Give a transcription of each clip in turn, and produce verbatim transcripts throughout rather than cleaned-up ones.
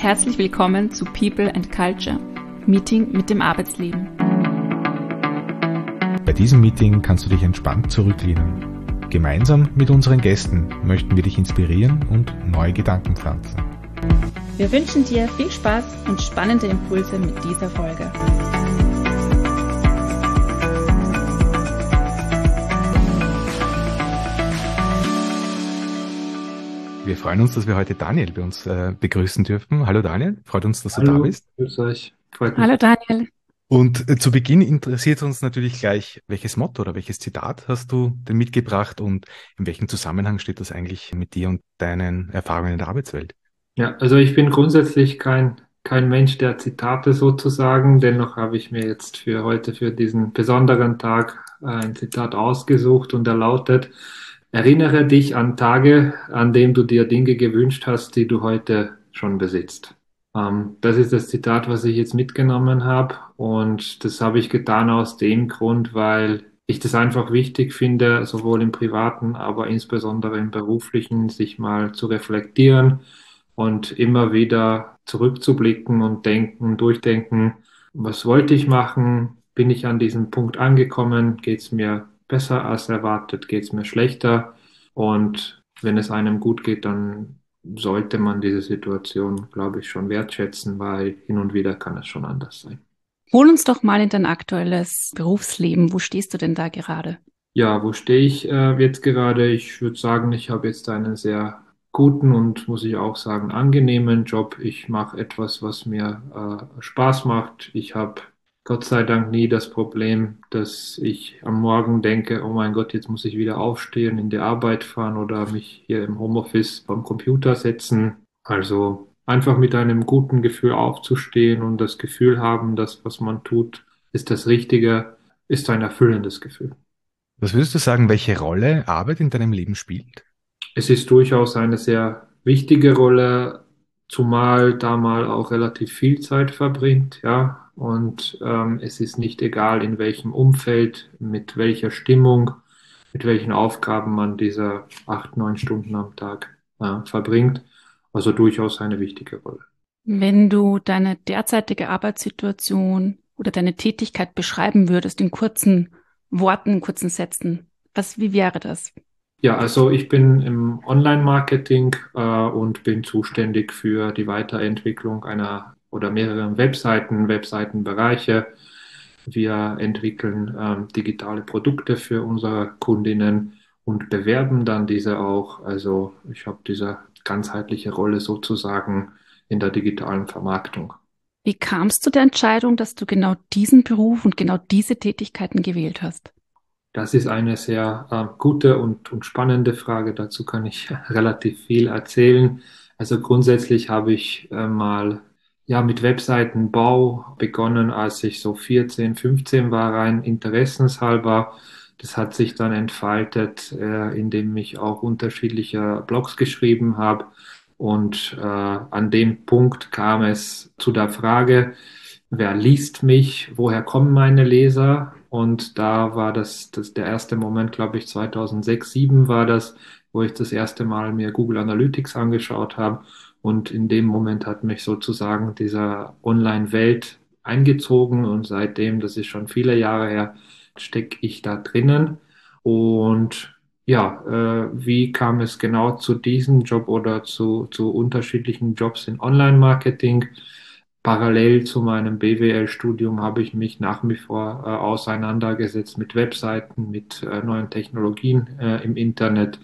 herzlich willkommen zu People and Culture, Meeting mit dem Arbeitsleben. Bei diesem Meeting kannst du dich entspannt zurücklehnen. Gemeinsam mit unseren Gästen möchten wir dich inspirieren und neue Gedanken pflanzen. Wir wünschen dir viel Spaß und spannende Impulse mit dieser Folge. Wir freuen uns, dass wir heute Daniel bei uns äh, begrüßen dürfen. Hallo Daniel, freut uns, dass Hallo, du da bist. grüß euch. Freut mich. Hallo Daniel. Und äh, zu Beginn interessiert uns natürlich gleich, welches Motto oder welches Zitat hast du denn mitgebracht und in welchem Zusammenhang steht das eigentlich mit dir und deinen Erfahrungen in der Arbeitswelt? Ja, also ich bin grundsätzlich kein, kein Mensch der Zitate sozusagen. Dennoch habe ich mir jetzt für heute, für diesen besonderen Tag, äh, ein Zitat ausgesucht und er lautet: Erinnere dich an Tage, an denen du dir Dinge gewünscht hast, die du heute schon besitzt. Ähm, das ist das Zitat, was ich jetzt mitgenommen habe. Und das habe ich getan aus dem Grund, weil ich das einfach wichtig finde, sowohl im privaten, aber insbesondere im beruflichen, sich mal zu reflektieren und immer wieder zurückzublicken und denken, durchdenken, was wollte ich machen? Bin ich an diesem Punkt angekommen? Geht es mir besser als erwartet? Geht es mir schlechter? Und wenn es einem gut geht, dann sollte man diese Situation, glaube ich, schon wertschätzen, weil hin und wieder kann es schon anders sein. Hol uns doch mal in dein aktuelles Berufsleben. Wo stehst du denn da gerade? Ja, wo stehe ich äh, jetzt gerade? Ich würde sagen, ich habe jetzt einen sehr guten und, muss ich auch sagen, angenehmen Job. Ich mache etwas, was mir äh, Spaß macht. Ich habe Gott sei Dank nie das Problem, dass ich am Morgen denke, oh mein Gott, jetzt muss ich wieder aufstehen, in die Arbeit fahren oder mich hier im Homeoffice beim Computer setzen. Also einfach mit einem guten Gefühl aufzustehen und das Gefühl haben, dass was man tut, ist das Richtige, ist ein erfüllendes Gefühl. Was würdest du sagen, welche Rolle Arbeit in deinem Leben spielt? Es ist durchaus eine sehr wichtige Rolle, zumal da mal auch relativ viel Zeit verbringt, ja. Und ähm, es ist nicht egal, in welchem Umfeld, mit welcher Stimmung, mit welchen Aufgaben man diese acht, neun Stunden am Tag äh, verbringt. Also durchaus eine wichtige Rolle. Wenn du deine derzeitige Arbeitssituation oder deine Tätigkeit beschreiben würdest in kurzen Worten, in kurzen Sätzen, was, wie wäre das? Ja, also ich bin im Online-Marketing äh, und bin zuständig für die Weiterentwicklung einer oder mehreren Webseiten, Webseitenbereiche. Wir entwickeln ähm, digitale Produkte für unsere Kundinnen und bewerben dann diese auch. Also ich habe diese ganzheitliche Rolle sozusagen in der digitalen Vermarktung. Wie kamst du der Entscheidung, dass du genau diesen Beruf und genau diese Tätigkeiten gewählt hast? Das ist eine sehr äh, gute und, und spannende Frage. Dazu kann ich relativ viel erzählen. Also grundsätzlich habe ich äh, mal ja mit Webseitenbau begonnen, als ich so vierzehn, fünfzehn war, rein interessenshalber. Das hat sich dann entfaltet, äh, indem ich auch unterschiedliche Blogs geschrieben habe. Und äh, an dem Punkt kam es zu der Frage, wer liest mich, woher kommen meine Leser? Und da war das, das der erste Moment, glaube ich, zweitausendsechs, zweitausendsieben war das, wo ich das erste Mal mir Google Analytics angeschaut habe. Und in dem Moment hat mich sozusagen dieser Online-Welt eingezogen und seitdem, das ist schon viele Jahre her, stecke ich da drinnen. Und ja, äh, wie kam es genau zu diesem Job oder zu, zu unterschiedlichen Jobs in Online-Marketing? Parallel zu meinem B W L-Studium habe ich mich nach wie vor äh, auseinandergesetzt mit Webseiten, mit äh, neuen Technologien äh, im Internet.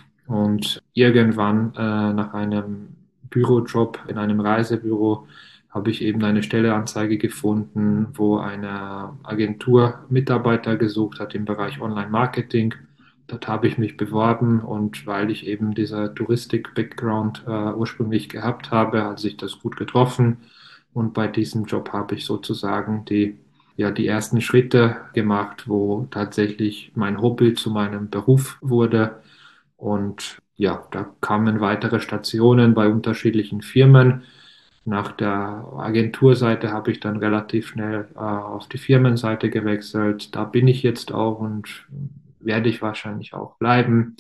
Und irgendwann äh, nach einem Bürojob in einem Reisebüro habe ich eben eine Stelleanzeige gefunden, wo eine Agentur Mitarbeiter gesucht hat im Bereich Online-Marketing. Dort habe ich mich beworben und weil ich eben dieser Touristik-Background äh, ursprünglich gehabt habe, hat sich das gut getroffen. Und bei diesem Job habe ich sozusagen die, ja, die ersten Schritte gemacht, wo tatsächlich mein Hobby zu meinem Beruf wurde. Und ja, da kamen weitere Stationen bei unterschiedlichen Firmen. Nach der Agenturseite habe ich dann relativ schnell äh, auf die Firmenseite gewechselt. Da bin ich jetzt auch und werde ich wahrscheinlich auch bleiben.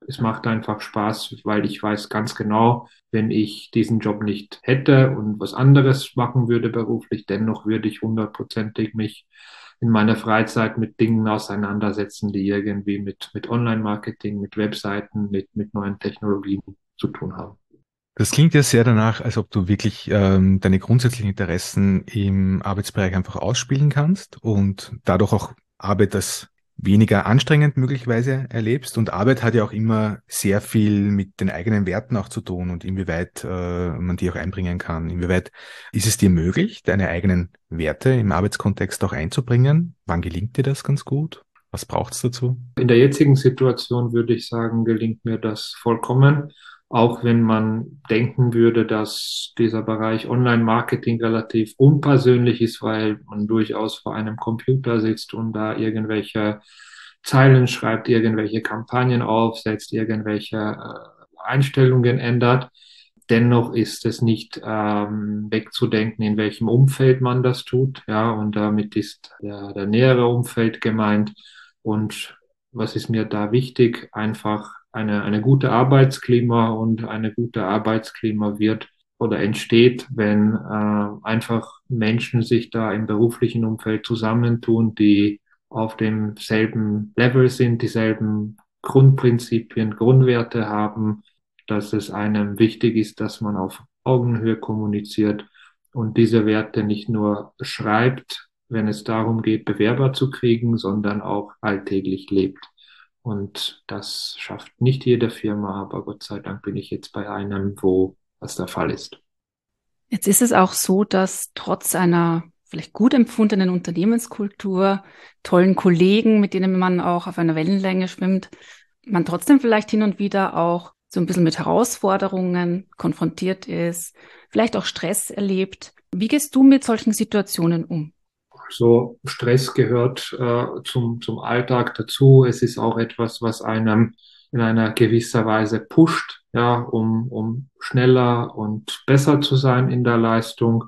Es macht einfach Spaß, weil ich weiß ganz genau, wenn ich diesen Job nicht hätte und was anderes machen würde beruflich, dennoch würde ich hundertprozentig mich in meiner Freizeit mit Dingen auseinandersetzen, die irgendwie mit, mit Online-Marketing, mit Webseiten, mit, mit neuen Technologien zu tun haben. Das klingt ja sehr danach, als ob du wirklich ähm, deine grundsätzlichen Interessen im Arbeitsbereich einfach ausspielen kannst und dadurch auch Arbeit als weniger anstrengend möglicherweise erlebst. Und Arbeit hat ja auch immer sehr viel mit den eigenen Werten auch zu tun und inwieweit äh, man die auch einbringen kann. Inwieweit ist es dir möglich, deine eigenen Werte im Arbeitskontext auch einzubringen? Wann gelingt dir das ganz gut? Was braucht es dazu? In der jetzigen Situation würde ich sagen, gelingt mir das vollkommen. Auch wenn man denken würde, dass dieser Bereich Online-Marketing relativ unpersönlich ist, weil man durchaus vor einem Computer sitzt und da irgendwelche Zeilen schreibt, irgendwelche Kampagnen aufsetzt, irgendwelche äh, Einstellungen ändert. Dennoch ist es nicht ähm, wegzudenken, in welchem Umfeld man das tut. Ja, und damit ist der, der nähere Umfeld gemeint. Und was ist mir da wichtig? Einfach eine, eine gute Arbeitsklima, und eine gute Arbeitsklima wird oder entsteht, wenn äh, einfach Menschen sich da im beruflichen Umfeld zusammentun, die auf demselben Level sind, dieselben Grundprinzipien, Grundwerte haben, dass es einem wichtig ist, dass man auf Augenhöhe kommuniziert und diese Werte nicht nur schreibt, wenn es darum geht, Bewerber zu kriegen, sondern auch alltäglich lebt. Und das schafft nicht jede Firma, aber Gott sei Dank bin ich jetzt bei einem, wo das der Fall ist. Jetzt ist es auch so, dass trotz einer vielleicht gut empfundenen Unternehmenskultur, tollen Kollegen, mit denen man auch auf einer Wellenlänge schwimmt, man trotzdem vielleicht hin und wieder auch so ein bisschen mit Herausforderungen konfrontiert ist, vielleicht auch Stress erlebt. Wie gehst du mit solchen Situationen um? So Stress gehört äh, zum, zum Alltag dazu. Es ist auch etwas, was einem in einer gewisser Weise pusht, ja, um, um schneller und besser zu sein in der Leistung.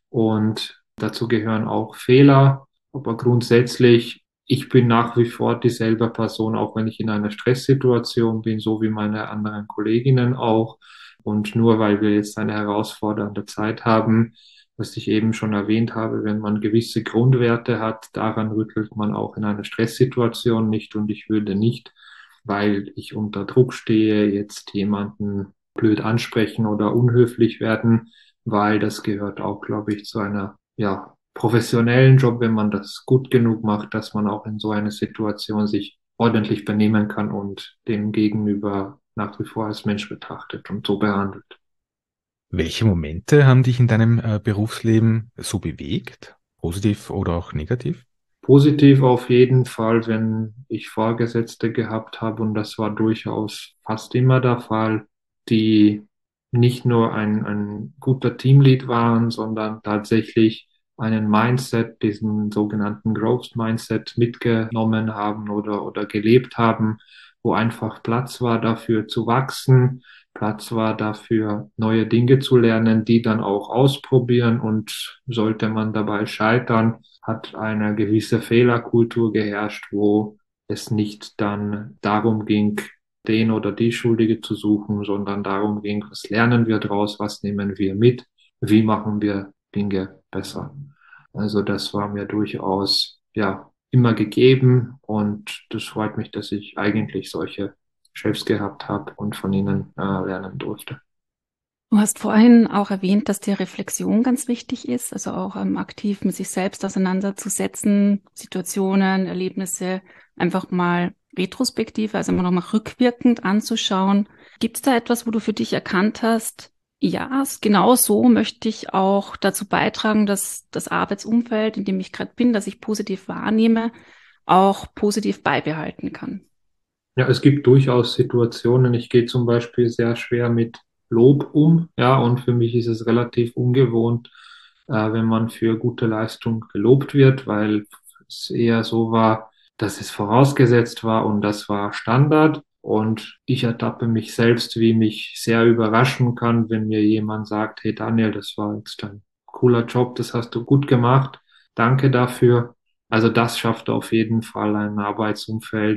Und dazu gehören auch Fehler. Aber grundsätzlich, ich bin nach wie vor dieselbe Person, auch wenn ich in einer Stresssituation bin, so wie meine anderen Kolleginnen auch. Und nur weil wir jetzt eine herausfordernde Zeit haben, was ich eben schon erwähnt habe, wenn man gewisse Grundwerte hat, daran rüttelt man auch in einer Stresssituation nicht. Und ich würde nicht, weil ich unter Druck stehe, jetzt jemanden blöd ansprechen oder unhöflich werden, weil das gehört auch, glaube ich, zu einer, ja, professionellen Job, wenn man das gut genug macht, dass man auch in so einer Situation sich ordentlich benehmen kann und dem Gegenüber nach wie vor als Mensch betrachtet und so behandelt. Welche Momente haben dich in deinem äh, Berufsleben so bewegt? Positiv oder auch negativ? Positiv auf jeden Fall, wenn ich Vorgesetzte gehabt habe, und das war durchaus fast immer der Fall, die nicht nur ein, ein guter Teamlead waren, sondern tatsächlich einen Mindset, diesen sogenannten Growth Mindset mitgenommen haben oder, oder gelebt haben, wo einfach Platz war dafür zu wachsen, Platz war dafür, neue Dinge zu lernen, die dann auch ausprobieren, und sollte man dabei scheitern, hat eine gewisse Fehlerkultur geherrscht, wo es nicht dann darum ging, den oder die Schuldige zu suchen, sondern darum ging, was lernen wir daraus, was nehmen wir mit, wie machen wir Dinge besser. Also das war mir durchaus, ja, immer gegeben, und das freut mich, dass ich eigentlich solche Chefs gehabt habe und von ihnen äh, lernen durfte. Du hast vorhin auch erwähnt, dass dir Reflexion ganz wichtig ist, also auch ähm, aktiv mit sich selbst auseinanderzusetzen, Situationen, Erlebnisse einfach mal retrospektiv, also immer noch mal rückwirkend anzuschauen. Gibt es da etwas, wo du für dich erkannt hast, ja, genau so möchte ich auch dazu beitragen, dass das Arbeitsumfeld, in dem ich gerade bin, das ich positiv wahrnehme, auch positiv beibehalten kann? Ja, es gibt durchaus Situationen. Ich gehe zum Beispiel sehr schwer mit Lob um, ja, und für mich ist es relativ ungewohnt, äh, wenn man für gute Leistung gelobt wird, weil es eher so war, dass es vorausgesetzt war und das war Standard. Und ich ertappe mich selbst, wie mich sehr überraschen kann, wenn mir jemand sagt, hey Daniel, das war jetzt ein cooler Job, das hast du gut gemacht, danke dafür. Also das schafft auf jeden Fall ein Arbeitsumfeld,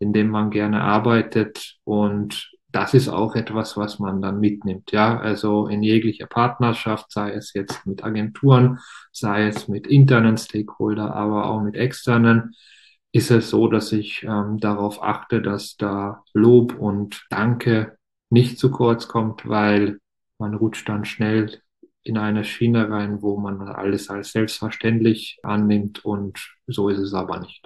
in dem man gerne arbeitet. Und das ist auch etwas, was man dann mitnimmt. Ja, also in jeglicher Partnerschaft, sei es jetzt mit Agenturen, sei es mit internen Stakeholder, aber auch mit externen, ist es so, dass ich ähm, darauf achte, dass da Lob und Danke nicht zu kurz kommt, weil man rutscht dann schnell in eine Schiene rein, wo man alles als selbstverständlich annimmt, und so ist es aber nicht.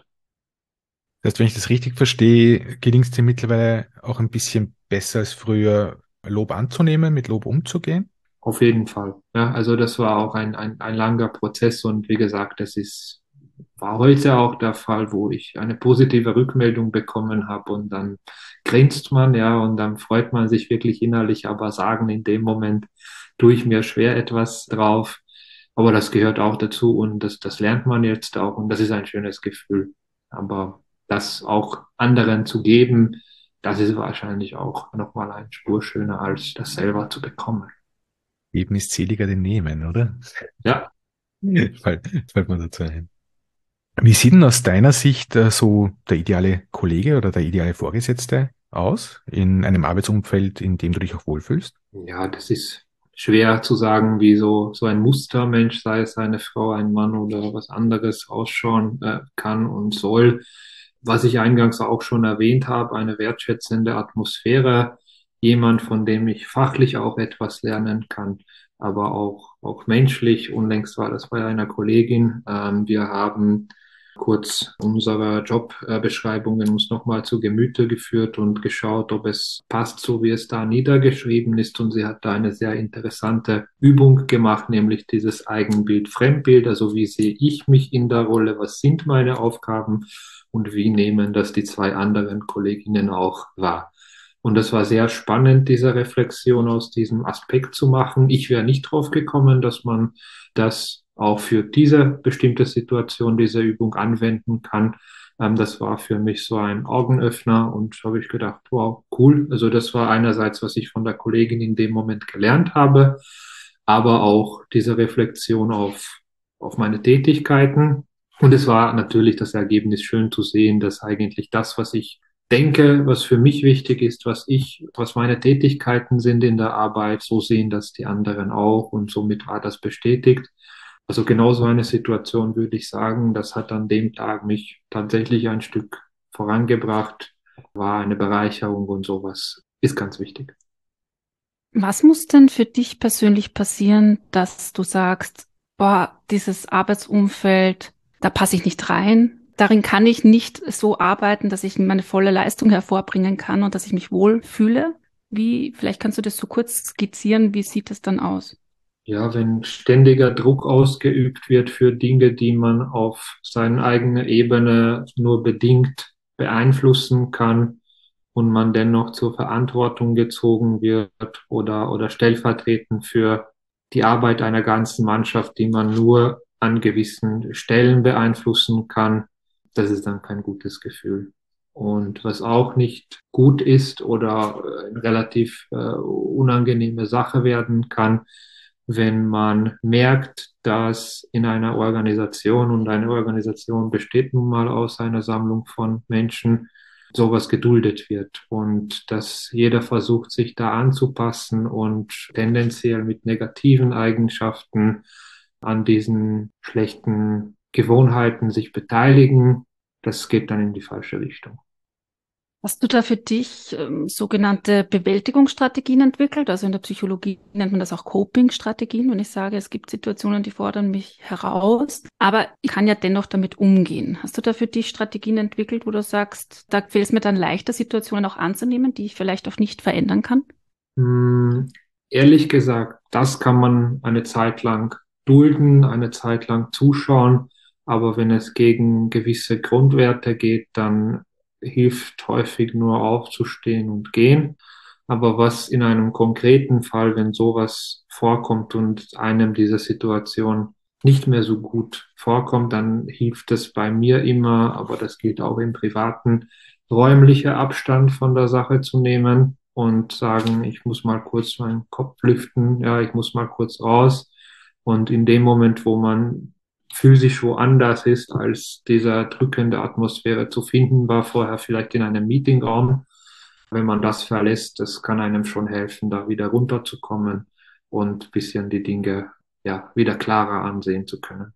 Das heißt, wenn ich das richtig verstehe, gelingt es dir mittlerweile auch ein bisschen besser als früher, Lob anzunehmen, mit Lob umzugehen? Auf jeden Fall. Ja, also das war auch ein, ein, ein langer Prozess, und wie gesagt, das ist, war heute auch der Fall, wo ich eine positive Rückmeldung bekommen habe, und dann grinst man, ja, und dann freut man sich wirklich innerlich, aber sagen in dem Moment tue ich mir schwer etwas drauf. Aber das gehört auch dazu, und das, das lernt man jetzt auch, und das ist ein schönes Gefühl. Aber das auch anderen zu geben, das ist wahrscheinlich auch nochmal ein Spur schöner, als das selber zu bekommen. Geben ist seliger denn nehmen, oder? Ja. Fällt, fällt mir dazu ein. Wie sieht denn aus deiner Sicht äh, so der ideale Kollege oder der ideale Vorgesetzte aus in einem Arbeitsumfeld, in dem du dich auch wohlfühlst? Ja, das ist schwer zu sagen, wie so, so ein Mustermensch, sei es eine Frau, ein Mann oder was anderes, ausschauen äh, kann und soll. Was ich eingangs auch schon erwähnt habe, eine wertschätzende Atmosphäre, jemand, von dem ich fachlich auch etwas lernen kann, aber auch, auch menschlich. Unlängst war das bei einer Kollegin. Ähm, wir haben kurz unsere Jobbeschreibungen uns nochmal zu Gemüte geführt und geschaut, ob es passt, so wie es da niedergeschrieben ist. Und sie hat da eine sehr interessante Übung gemacht, nämlich dieses Eigenbild, Fremdbild. Also wie sehe ich mich in der Rolle? Was sind meine Aufgaben? Und wie nehmen das die zwei anderen Kolleginnen auch wahr? Und das war sehr spannend, diese Reflexion aus diesem Aspekt zu machen. Ich wäre nicht drauf gekommen, dass man das auch für diese bestimmte Situation, diese Übung anwenden kann. Ähm, das war für mich so ein Augenöffner, und habe ich gedacht, wow, cool. Also das war einerseits, was ich von der Kollegin in dem Moment gelernt habe, aber auch diese Reflexion auf, auf meine Tätigkeiten. Und es war natürlich das Ergebnis schön zu sehen, dass eigentlich das, was ich denke, was für mich wichtig ist, was ich, was meine Tätigkeiten sind in der Arbeit, so sehen das die anderen auch, und somit war das bestätigt. Also genau so eine Situation würde ich sagen, das hat an dem Tag mich tatsächlich ein Stück vorangebracht, war eine Bereicherung, und sowas ist ganz wichtig. Was muss denn für dich persönlich passieren, dass du sagst, boah, dieses Arbeitsumfeld, da passe ich nicht rein. Darin kann ich nicht so arbeiten, dass ich meine volle Leistung hervorbringen kann und dass ich mich wohlfühle. Wie, vielleicht kannst du das so kurz skizzieren, wie sieht es dann aus? Ja, wenn ständiger Druck ausgeübt wird für Dinge, die man auf seine eigene Ebene nur bedingt beeinflussen kann, und man dennoch zur Verantwortung gezogen wird, oder, oder stellvertretend für die Arbeit einer ganzen Mannschaft, die man nur an gewissen Stellen beeinflussen kann, das ist dann kein gutes Gefühl. Und was auch nicht gut ist oder eine relativ äh, unangenehme Sache werden kann, wenn man merkt, dass in einer Organisation, und eine Organisation besteht nun mal aus einer Sammlung von Menschen, sowas geduldet wird, und dass jeder versucht, sich da anzupassen und tendenziell mit negativen Eigenschaften an diesen schlechten Gewohnheiten sich beteiligen, das geht dann in die falsche Richtung. Hast du da für dich ähm, sogenannte Bewältigungsstrategien entwickelt? Also in der Psychologie nennt man das auch Coping-Strategien, wenn ich sage, es gibt Situationen, die fordern mich heraus, aber ich kann ja dennoch damit umgehen. Hast du da für dich Strategien entwickelt, wo du sagst, da fällt es mir dann leichter, Situationen auch anzunehmen, die ich vielleicht auch nicht verändern kann? Hm, ehrlich gesagt, das kann man eine Zeit lang dulden, eine Zeit lang zuschauen, aber wenn es gegen gewisse Grundwerte geht, dann hilft häufig nur aufzustehen und gehen. Aber was in einem konkreten Fall, wenn sowas vorkommt und einem diese Situation nicht mehr so gut vorkommt, dann hilft es bei mir immer, aber das gilt auch im Privaten, räumlicher Abstand von der Sache zu nehmen und sagen, ich muss mal kurz meinen Kopf lüften, ja, ich muss mal kurz raus. Und in dem Moment, wo man physisch woanders ist, als dieser drückende Atmosphäre zu finden war, vorher vielleicht in einem Meetingraum. Wenn man das verlässt, das kann einem schon helfen, da wieder runterzukommen und ein bisschen die Dinge ja wieder klarer ansehen zu können.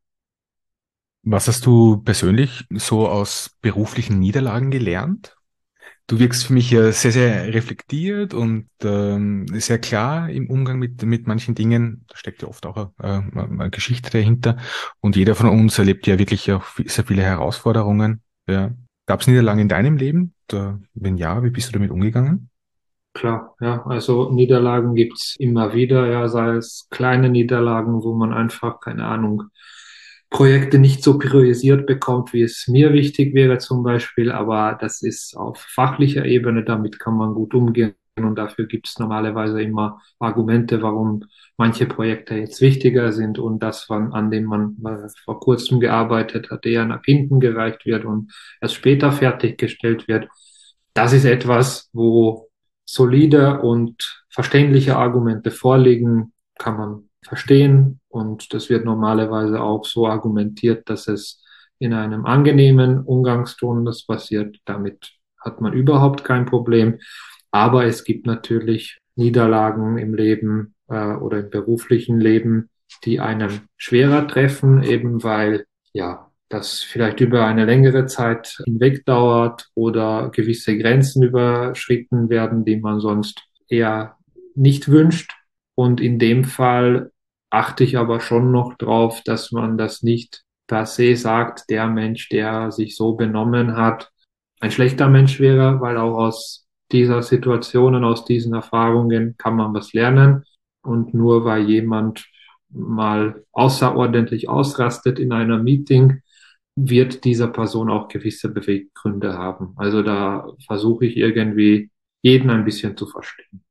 Was hast du persönlich so aus beruflichen Niederlagen gelernt? Du wirkst für mich ja sehr, sehr reflektiert und ähm, sehr klar im Umgang mit, mit manchen Dingen. Da steckt ja oft auch eine, eine Geschichte dahinter. Und jeder von uns erlebt ja wirklich auch sehr viele Herausforderungen. Ja. Gab es Niederlagen in deinem Leben? Da, wenn ja, wie bist du damit umgegangen? Klar, ja, also Niederlagen gibt's immer wieder, ja, sei es kleine Niederlagen, wo man einfach, keine Ahnung, Projekte nicht so priorisiert bekommt, wie es mir wichtig wäre zum Beispiel, aber das ist auf fachlicher Ebene, damit kann man gut umgehen und dafür gibt's normalerweise immer Argumente, warum manche Projekte jetzt wichtiger sind und das, wann- an dem man äh, vor kurzem gearbeitet hat, eher nach hinten gereicht wird und erst später fertiggestellt wird. Das ist etwas, wo solide und verständliche Argumente vorliegen, kann man verstehen und das wird normalerweise auch so argumentiert, dass es in einem angenehmen Umgangston das passiert. Damit hat man überhaupt kein Problem. Aber es gibt natürlich Niederlagen im Leben äh, oder im beruflichen Leben, die einem schwerer treffen, eben weil ja das vielleicht über eine längere Zeit hinweg dauert oder gewisse Grenzen überschritten werden, die man sonst eher nicht wünscht. Und in dem Fall achte ich aber schon noch drauf, dass man das nicht per se sagt, der Mensch, der sich so benommen hat, ein schlechter Mensch wäre, weil auch aus dieser Situation und aus diesen Erfahrungen kann man was lernen. Und nur weil jemand mal außerordentlich ausrastet in einer Meeting, wird dieser Person auch gewisse Beweggründe haben. Also da versuche ich irgendwie jeden ein bisschen zu verstehen.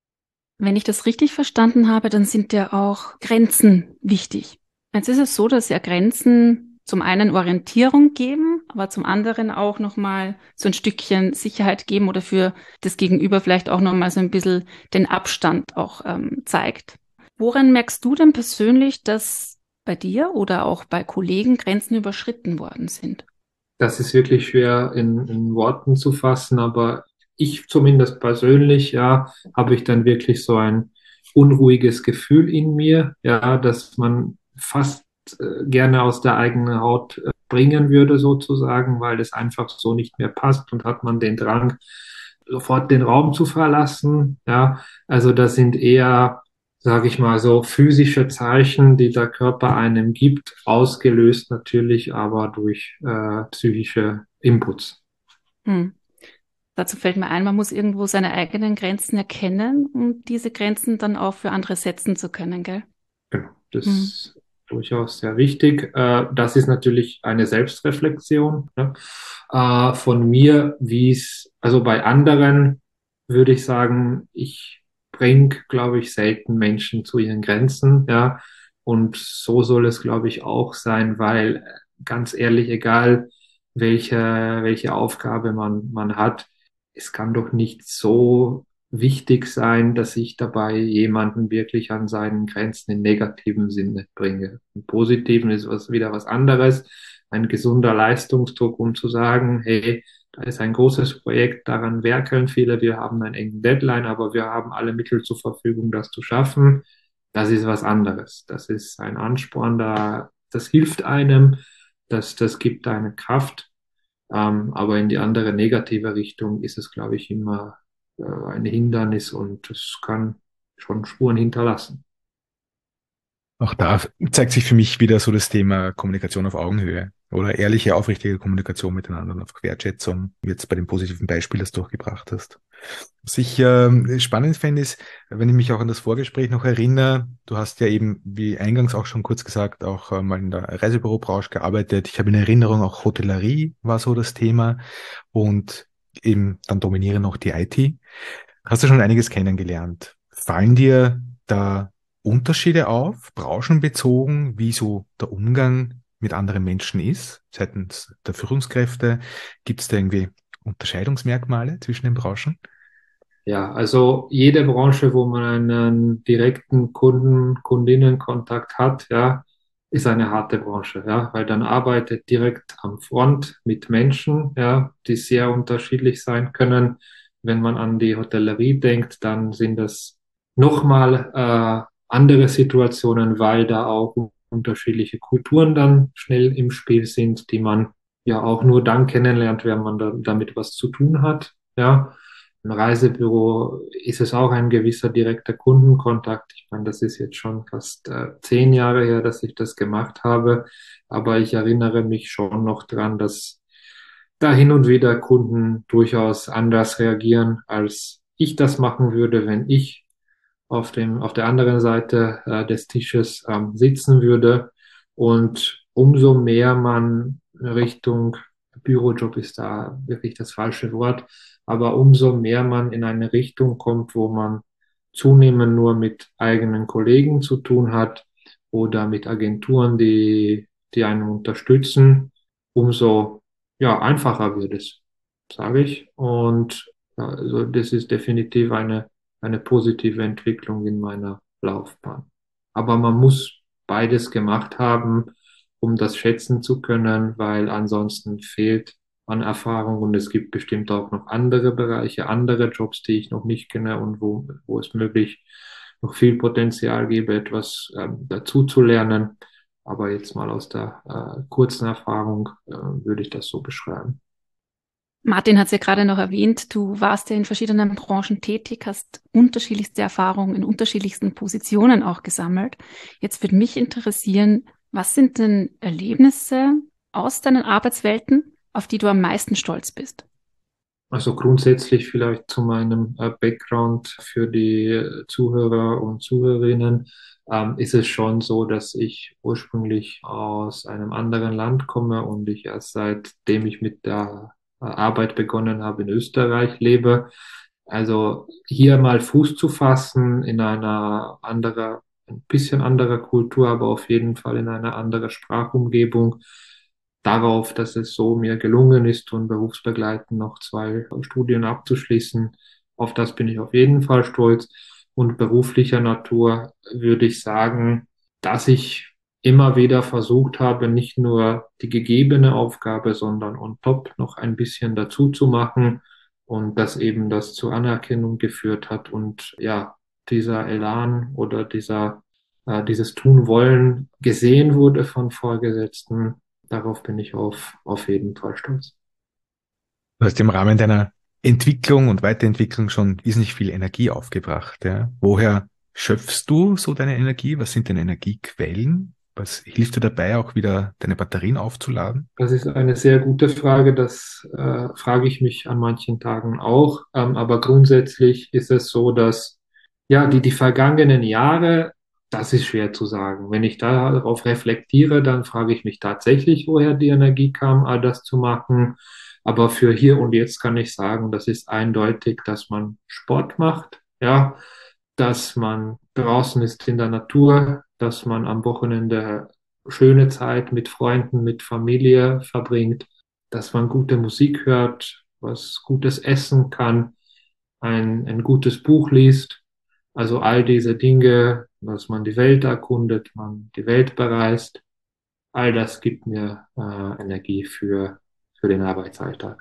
Wenn ich das richtig verstanden habe, dann sind ja auch Grenzen wichtig. Jetzt ist es so, dass ja Grenzen zum einen Orientierung geben, aber zum anderen auch nochmal so ein Stückchen Sicherheit geben oder für das Gegenüber vielleicht auch nochmal so ein bisschen den Abstand auch ähm, zeigt. Woran merkst du denn persönlich, dass bei dir oder auch bei Kollegen Grenzen überschritten worden sind? Das ist wirklich schwer in, in Worten zu fassen, aber ich zumindest persönlich, ja, habe ich dann wirklich so ein unruhiges Gefühl in mir, ja, dass man fast äh, gerne aus der eigenen Haut äh, bringen würde sozusagen, weil es einfach so nicht mehr passt und hat man den Drang, sofort den Raum zu verlassen, ja. Also das sind eher, sage ich mal, so physische Zeichen, die der Körper einem gibt, ausgelöst natürlich aber durch äh, psychische Inputs. Hm. Dazu fällt mir ein, man muss irgendwo seine eigenen Grenzen erkennen, um diese Grenzen dann auch für andere setzen zu können, gell? Genau, das Hm. ist durchaus sehr wichtig. Äh, das ist natürlich eine Selbstreflexion, ne? Äh, von mir, wie es, also bei anderen würde ich sagen, ich bringe, glaube ich, selten Menschen zu ihren Grenzen, ja. Und so soll es, glaube ich, auch sein, weil äh, ganz ehrlich, egal welche, welche Aufgabe man, man hat, es kann doch nicht so wichtig sein, dass ich dabei jemanden wirklich an seinen Grenzen im negativen Sinne bringe. Im positiven ist was wieder was anderes, ein gesunder Leistungsdruck, um zu sagen, hey, da ist ein großes Projekt, daran werkeln viele, wir haben einen engen Deadline, aber wir haben alle Mittel zur Verfügung, das zu schaffen. Das ist was anderes. Das ist ein Ansporn, da, das hilft einem, das, das gibt eine Kraft. Ähm, aber in die andere negative Richtung ist es, glaube ich, immer äh, ein Hindernis und es kann schon Spuren hinterlassen. Auch da zeigt sich für mich wieder so das Thema Kommunikation auf Augenhöhe oder ehrliche, aufrichtige Kommunikation miteinander und einfach Wertschätzung, wie jetzt bei dem positiven Beispiel, das du auch gebracht hast. Was ich äh, spannend fände, ist, wenn ich mich auch an das Vorgespräch noch erinnere, du hast ja eben, wie eingangs auch schon kurz gesagt, auch äh, mal in der Reisebürobranche gearbeitet. Ich habe in Erinnerung, auch Hotellerie war so das Thema und eben dann dominieren noch die I T. Hast du schon einiges kennengelernt? Fallen dir da Unterschiede auf, branchenbezogen, wie so der Umgang mit anderen Menschen ist, seitens der Führungskräfte? Gibt es da irgendwie Unterscheidungsmerkmale zwischen den Branchen? Ja, also jede Branche, wo man einen direkten Kunden, Kundinnenkontakt hat, ja, ist eine harte Branche, ja, weil dann arbeitet direkt am Front mit Menschen, ja, die sehr unterschiedlich sein können. Wenn man an die Hotellerie denkt, dann sind das nochmal äh, andere Situationen, weil da auch unterschiedliche Kulturen dann schnell im Spiel sind, die man ja auch nur dann kennenlernt, wenn man da, damit was zu tun hat, ja. Im Reisebüro ist es auch ein gewisser direkter Kundenkontakt. Ich meine, das ist jetzt schon fast äh, zehn Jahre her, dass ich das gemacht habe. Aber ich erinnere mich schon noch dran, dass da hin und wieder Kunden durchaus anders reagieren, als ich das machen würde, wenn ich auf dem, auf der anderen Seite äh, des Tisches ähm, sitzen würde. Und umso mehr man Richtung Bürojob ist da wirklich das falsche Wort, aber umso mehr man in eine Richtung kommt, wo man zunehmend nur mit eigenen Kollegen zu tun hat oder mit Agenturen, die, die einen unterstützen, umso ja, einfacher wird es, sage ich. Und ja, also das ist definitiv eine eine positive Entwicklung in meiner Laufbahn. Aber man muss beides gemacht haben, um das schätzen zu können, weil ansonsten fehlt an Erfahrung und es gibt bestimmt auch noch andere Bereiche, andere Jobs, die ich noch nicht kenne und wo, wo es möglich noch viel Potenzial gäbe, etwas ähm, dazu zu lernen. Aber jetzt mal aus der äh, kurzen Erfahrung äh, würde ich das so beschreiben. Martin hat es ja gerade noch erwähnt, du warst ja in verschiedenen Branchen tätig, hast unterschiedlichste Erfahrungen in unterschiedlichsten Positionen auch gesammelt. Jetzt würde mich interessieren, was sind denn Erlebnisse aus deinen Arbeitswelten, auf die du am meisten stolz bist? Also grundsätzlich vielleicht zu meinem äh, Background für die Zuhörer und Zuhörerinnen ähm, ist es schon so, dass ich ursprünglich aus einem anderen Land komme und ich erst seitdem ich mit der äh, Arbeit begonnen habe in Österreich lebe. Also hier mal Fuß zu fassen in einer anderer, ein bisschen anderer Kultur, aber auf jeden Fall in einer anderen Sprachumgebung darauf, dass es so mir gelungen ist und berufsbegleitend noch zwei Studien abzuschließen. Auf das bin ich auf jeden Fall stolz. Und beruflicher Natur würde ich sagen, dass ich immer wieder versucht habe, nicht nur die gegebene Aufgabe, sondern on top noch ein bisschen dazu zu machen und dass eben das zur Anerkennung geführt hat und ja, dieser Elan oder dieser, äh, dieses Tun wollen gesehen wurde von Vorgesetzten. Darauf bin ich auf, auf jeden Fall stolz. Du hast im Rahmen deiner Entwicklung und Weiterentwicklung schon wesentlich viel Energie aufgebracht. Ja. Woher schöpfst du so deine Energie? Was sind deine Energiequellen? Was hilft dir dabei, auch wieder deine Batterien aufzuladen? Das ist eine sehr gute Frage. Das äh, frage ich mich an manchen Tagen auch. Ähm, aber grundsätzlich ist es so, dass ja, die, die vergangenen Jahre, das ist schwer zu sagen. Wenn ich darauf reflektiere, dann frage ich mich tatsächlich, woher die Energie kam, all das zu machen. Aber für hier und jetzt kann ich sagen, das ist eindeutig, dass man Sport macht, ja, dass man draußen ist in der Natur, dass man am Wochenende schöne Zeit mit Freunden, mit Familie verbringt, dass man gute Musik hört, was Gutes essen kann, ein, ein gutes Buch liest. Also all diese Dinge, dass man die Welt erkundet, man die Welt bereist, all das gibt mir äh, Energie für, für den Arbeitsalltag.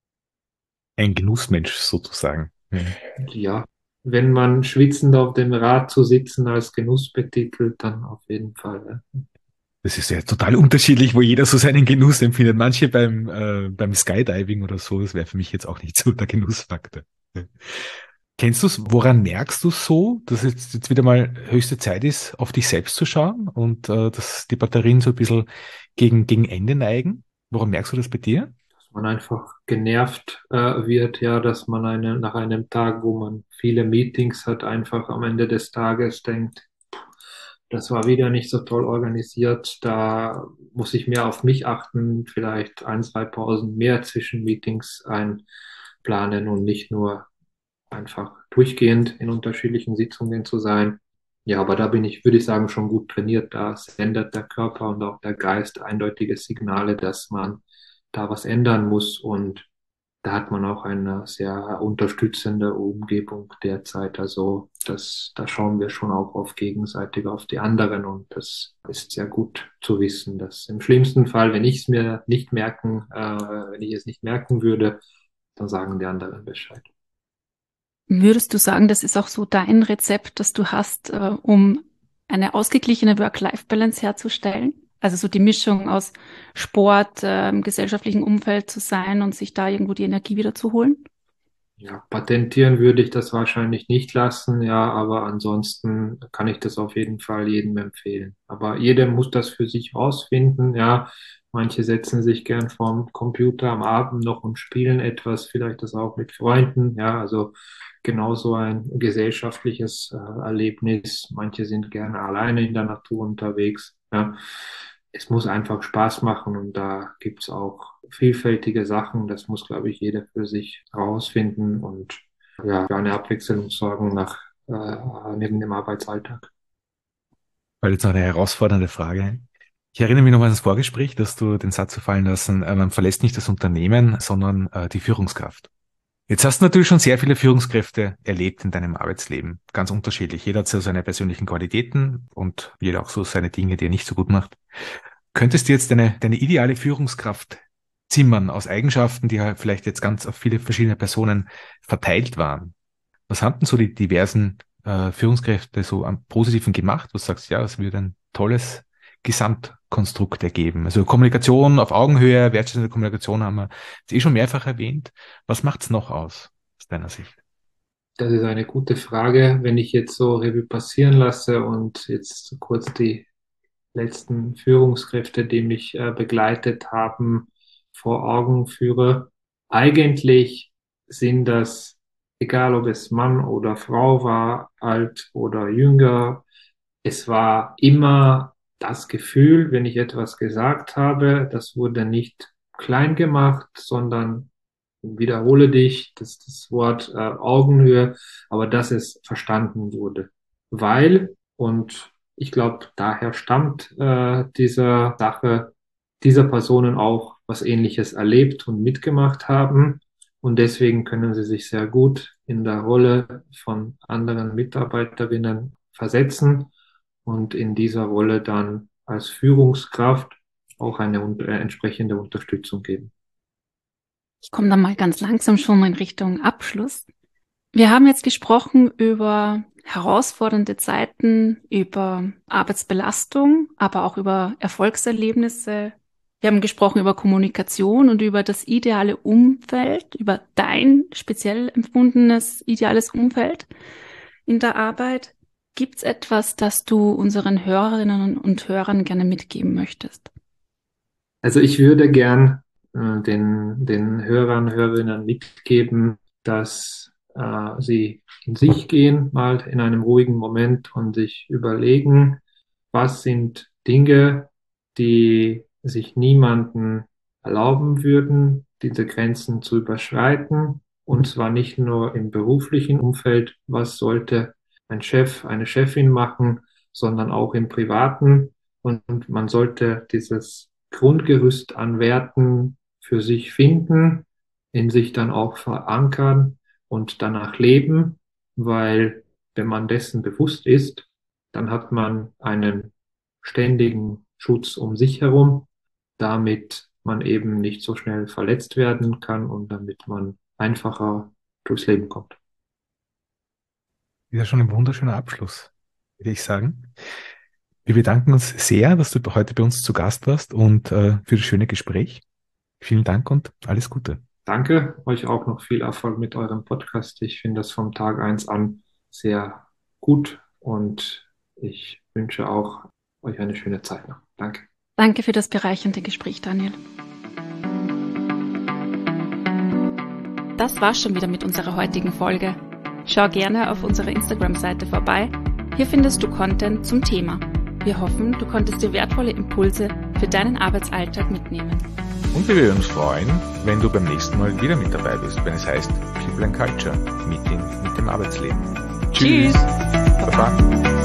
Ein Genussmensch sozusagen. Ja. Ja, wenn man schwitzend auf dem Rad zu sitzen als Genuss betitelt, dann auf jeden Fall. Ja. Das ist ja total unterschiedlich, wo jeder so seinen Genuss empfindet. Manche beim, äh, beim Skydiving oder so, das wäre für mich jetzt auch nicht so der Genussfaktor. Ja. Kennst du es? Woran merkst du so, dass es jetzt wieder mal höchste Zeit ist, auf dich selbst zu schauen und äh, dass die Batterien so ein bisschen gegen, gegen Ende neigen? Woran merkst du das bei dir? Dass man einfach genervt äh, wird, ja, dass man eine, nach einem Tag, wo man viele Meetings hat, einfach am Ende des Tages denkt, das war wieder nicht so toll organisiert, da muss ich mehr auf mich achten, vielleicht ein, zwei Pausen mehr zwischen Meetings einplanen und nicht nur einfach durchgehend in unterschiedlichen Sitzungen zu sein. Ja, aber da bin ich, würde ich sagen, schon gut trainiert. Da sendet der Körper und auch der Geist eindeutige Signale, dass man da was ändern muss. Und da hat man auch eine sehr unterstützende Umgebung derzeit. Also das, da schauen wir schon auch auf gegenseitig auf die anderen und das ist sehr gut zu wissen, dass im schlimmsten Fall, wenn ich es mir nicht merken, äh, wenn ich es nicht merken würde, dann sagen die anderen Bescheid. Würdest du sagen, das ist auch so dein Rezept, das du hast, äh, um eine ausgeglichene Work-Life-Balance herzustellen? Also so die Mischung aus Sport, äh, im gesellschaftlichen Umfeld zu sein und sich da irgendwo die Energie wieder zu holen? Ja, patentieren würde ich das wahrscheinlich nicht lassen, ja, aber ansonsten kann ich das auf jeden Fall jedem empfehlen. Aber jeder muss das für sich rausfinden, ja. Manche setzen sich gern vorm Computer am Abend noch und spielen etwas, vielleicht das auch mit Freunden, ja, also genauso ein gesellschaftliches äh, Erlebnis. Manche sind gerne alleine in der Natur unterwegs, ja. Es muss einfach Spaß machen und da gibt's auch vielfältige Sachen. Das muss, glaube ich, jeder für sich herausfinden und ja, für eine Abwechslung sorgen nach äh, neben dem Arbeitsalltag. Weil jetzt noch eine herausfordernde Frage ein. Ich erinnere mich noch mal an das Vorgespräch, dass du den Satz gefallen lassen, äh, man verlässt nicht das Unternehmen, sondern äh, die Führungskraft. Jetzt hast du natürlich schon sehr viele Führungskräfte erlebt in deinem Arbeitsleben. Ganz unterschiedlich. Jeder hat so seine persönlichen Qualitäten und jeder auch so seine Dinge, die er nicht so gut macht. Könntest du jetzt deine, deine ideale Führungskraft zimmern aus Eigenschaften, die halt vielleicht jetzt ganz auf viele verschiedene Personen verteilt waren? Was haben denn so die diversen äh, Führungskräfte so am Positiven gemacht? Du sagst, ja, das würde ein tolles Gesamtkonstrukt ergeben. Also Kommunikation auf Augenhöhe, wertschätzende Kommunikation haben wir jetzt eh schon mehrfach erwähnt. Was macht's noch aus, aus deiner Sicht? Das ist eine gute Frage. Wenn ich jetzt so Revue passieren lasse und jetzt kurz die letzten Führungskräfte, die mich äh, begleitet haben, vor Augen führe. Eigentlich sind das, egal ob es Mann oder Frau war, alt oder jünger, es war immer das Gefühl, wenn ich etwas gesagt habe, das wurde nicht klein gemacht, sondern wiederhole dich, das, das Wort äh, Augenhöhe, aber dass es verstanden wurde. Weil, und ich glaube, daher stammt äh, dieser Sache, dieser Personen auch was Ähnliches erlebt und mitgemacht haben. Und deswegen können sie sich sehr gut in der Rolle von anderen Mitarbeiterinnen versetzen und in dieser Rolle dann als Führungskraft auch eine äh, entsprechende Unterstützung geben. Ich komme dann mal ganz langsam schon mal in Richtung Abschluss. Wir haben jetzt gesprochen über herausfordernde Zeiten, über Arbeitsbelastung, aber auch über Erfolgserlebnisse. Wir haben gesprochen über Kommunikation und über das ideale Umfeld, über dein speziell empfundenes ideales Umfeld in der Arbeit. Gibt es etwas, das du unseren Hörerinnen und Hörern gerne mitgeben möchtest? Also ich würde gern äh, den, den Hörern, Hörerinnen mitgeben, dass äh, sie in sich gehen, mal in einem ruhigen Moment und sich überlegen, was sind Dinge, die sich niemanden erlauben würden, diese Grenzen zu überschreiten. Und zwar nicht nur im beruflichen Umfeld, was sollte ein Chef, eine Chefin machen, sondern auch im privaten. Und man sollte dieses Grundgerüst an Werten für sich finden, in sich dann auch verankern und danach leben, weil wenn man dessen bewusst ist, dann hat man einen ständigen Schutz um sich herum, damit man eben nicht so schnell verletzt werden kann und damit man einfacher durchs Leben kommt. Das ist ja schon ein wunderschöner Abschluss, würde ich sagen. Wir bedanken uns sehr, dass du heute bei uns zu Gast warst und äh, für das schöne Gespräch. Vielen Dank und alles Gute. Danke, euch auch noch viel Erfolg mit eurem Podcast. Ich finde das vom Tag eins an sehr gut und ich wünsche auch euch eine schöne Zeit noch. Danke. Danke für das bereichernde Gespräch, Daniel. Das war's schon wieder mit unserer heutigen Folge. Schau gerne auf unserer Instagram-Seite vorbei. Hier findest du Content zum Thema. Wir hoffen, du konntest dir wertvolle Impulse für deinen Arbeitsalltag mitnehmen. Und wir würden uns freuen, wenn du beim nächsten Mal wieder mit dabei bist, wenn es heißt People and Culture, Meeting mit dem Arbeitsleben. Tschüss. Baba.